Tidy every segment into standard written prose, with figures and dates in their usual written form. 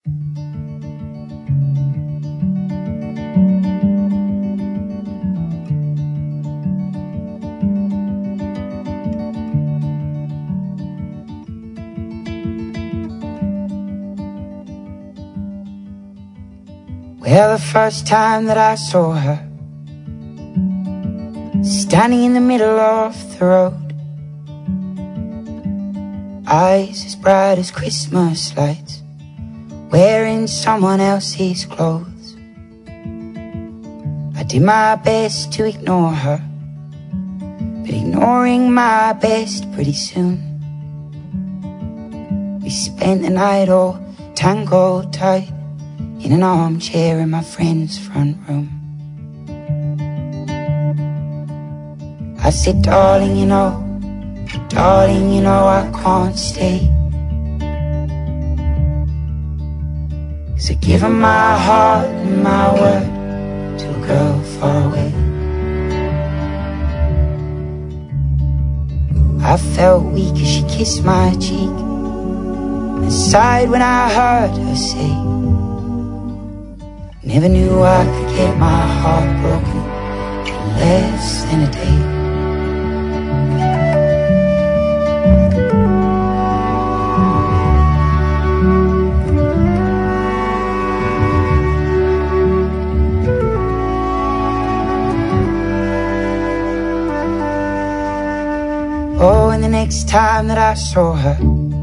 Well, the first time that I saw her, standing in the middle of the road, eyes as bright as Christmas lights, wearing someone else's clothes. I did my best to ignore her, but ignoring my best pretty soon. We spent the night all tangled tight in an armchair in my friend's front room. I said, darling, you know I can't stay, 'cause I've given my heart and my word to a girl far away. I felt weak as she kissed my cheek and sighed when I heard her say, never knew I could get my heart broken in less than a day. Oh, and the next time that I saw her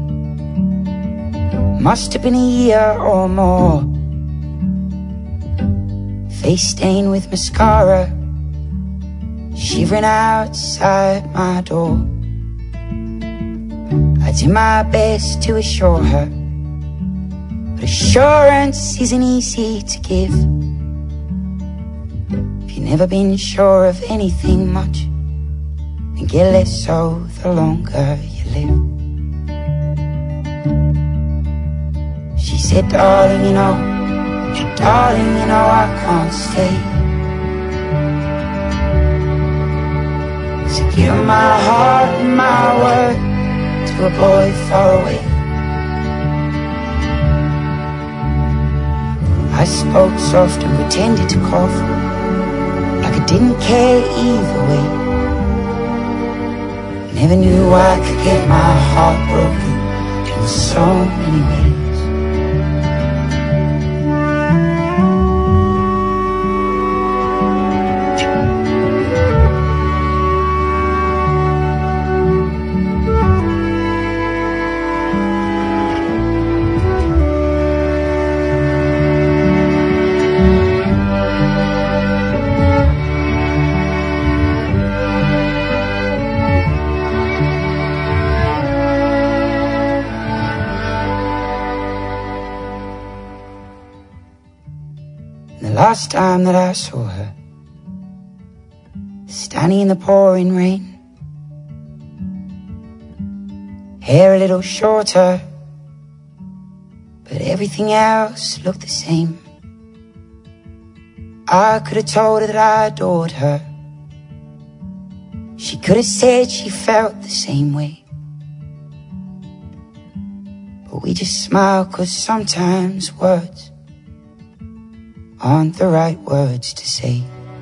must have been a year or more. Face stained with mascara, shivering outside my door. I did my best to assure her, but assurance isn't easy to give. If you've never been sure of anything much, then get less so the longer you live. She said, darling, you know I can't stay, 'cause I give my heart and my word to a boy far away. I spoke soft and pretended to cough, like I didn't care either way. Never knew I could get my heart broken in so many ways. The last time that I saw her, standing in the pouring rain, hair a little shorter, but everything else looked the same. I could have told her that I adored her. She could have said she felt the same way. But we just smiled, 'cause sometimes words aren't the right words to say.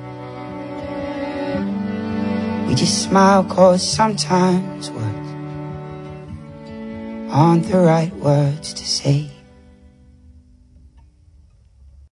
We just smile 'cause sometimes words aren't the right words to say.